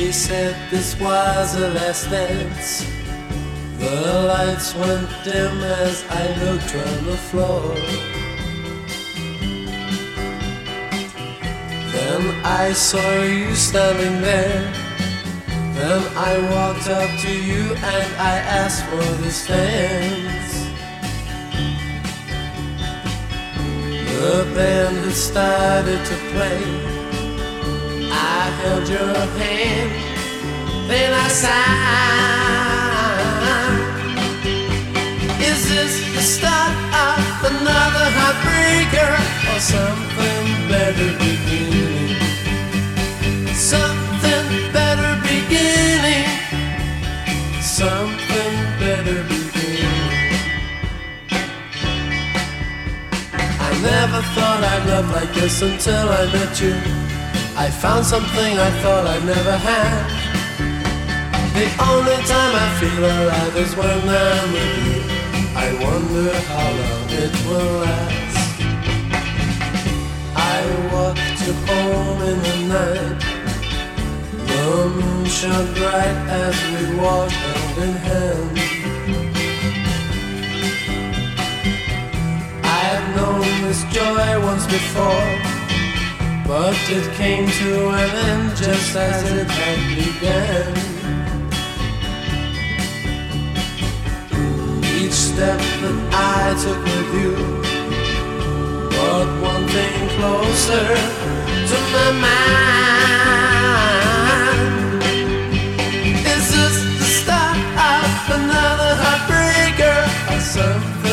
They said this was a last dance. The lights went dim as I looked on the floor. Then I saw you standing there. Then I walked up to you and I asked for this dance. The band had started to play. I held your hand, then I sighed. Is this the start of another heartbreaker, or something better beginning? Something better beginning. Something better beginning. I never thought I'd love like this until I met you. I found something I thought I'd never had. The only time I feel alive is when I'm with you. I wonder how long it will last. I walked you home in the night. The moon shone bright as we walked hand in hand. I had known this joy once before, but it came to an end just as it had begun. Each step that I took with you brought one thing closer to my mind. Is this the start of another heartbreaker, or something